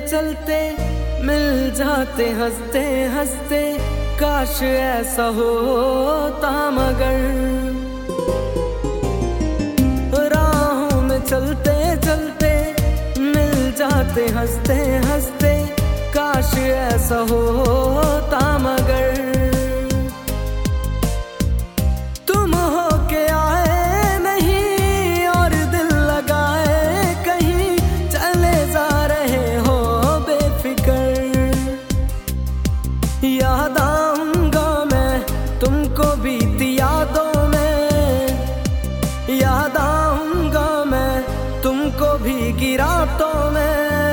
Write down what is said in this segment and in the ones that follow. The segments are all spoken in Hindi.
चलते मिल जाते हंसते हंसते, काश ऐसा होता मगर। राहों में चलते चलते मिल जाते हंसते हंसते, काश ऐसा होता मगर। तुम हो के आए नहीं और दिल लगाए कहीं, चले जा रहे हो बेफिक्र। याद आऊंगा मैं तुमको बीती यादों में, याद आऊंगा मैं तुमको भीगी रातों में।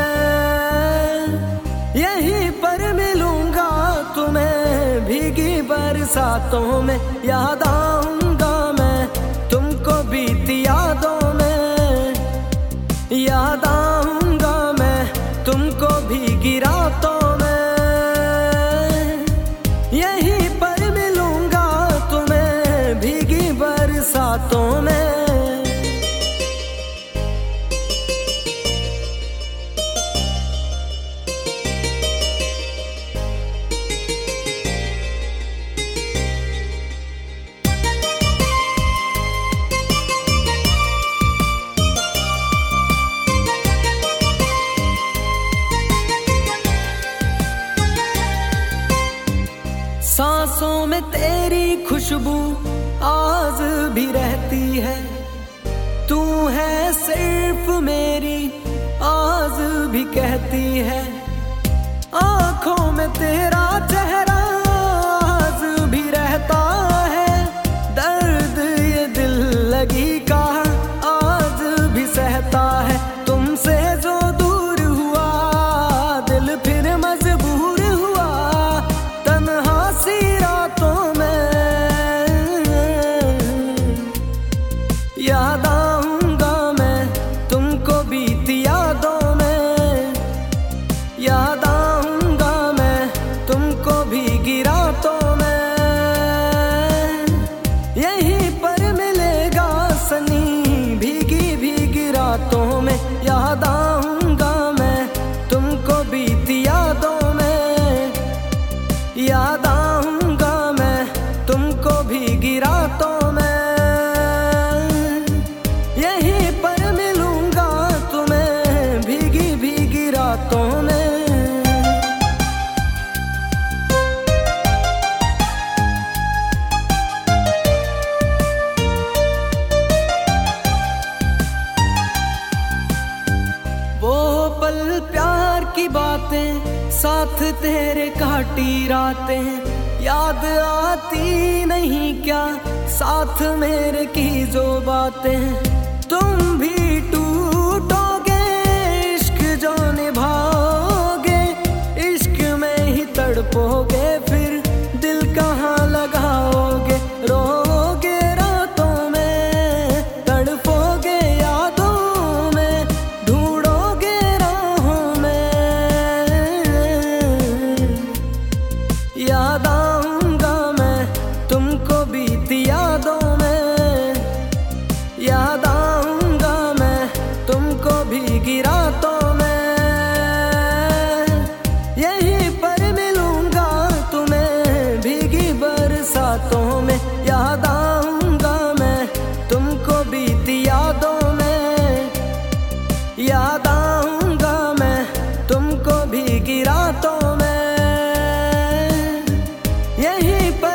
यहीं पर मिलूंगा तुम्हें भीगी बरसातों में, याद आऊंगा मैं तुमको बीती यादों में, याद आऊंगा मैं तुमको भीगी रातों में। यहीं पर मिलूंगा तुम्हें भीगी बरसातों में। सांसों में तेरी खुशबू आज भी रहती है, तू है सिर्फ मेरी आज भी कहती है। आंखों में तेरा चेहरा आज भी रहता है, दर्द ये दिल लगी का आज भी सहता है। तुमसे जो दूर हुआ दिल फिर मजबूर हुआ, तन्हा सी रातों में। याद आऊंगा मैं तुमको बीती यादों में, याद आऊंगा मैं तुमको भीगी रातों में। यहीं पर मिलेगा सनी भीगी भीगी रातों में, याद आऊंगा मैं तुमको बीती यादों में, याद आऊंगा मैं तुमको भीगी रातों में। यहीं पर मिलूंगा तुम्हें भीगी भीगी रातों में। वो पल प्यार की बातें साथ तेरे काटी रातें, याद आती नहीं क्या साथ मेरे की जो बातें। तुम भी टूटोगे इश्क जो निभाओगे, इश्क में ही तड़पोगे फिर दिल कहाँ लगाओगे। रोगे रातों में तड़पोगे यादों में, ढूंढोगे राहों में। याद आऊंगा मैं तुमको बीती यादों में, याद आऊंगा मैं तुमको भीगी रातों में। यहीं पर मिलूंगा तुम्हें भीगी बरसातों में, याद आऊंगा मैं तुमको बीती यादों में, याद आऊंगा मैं तुमको भीगी रातों में। यहीं पर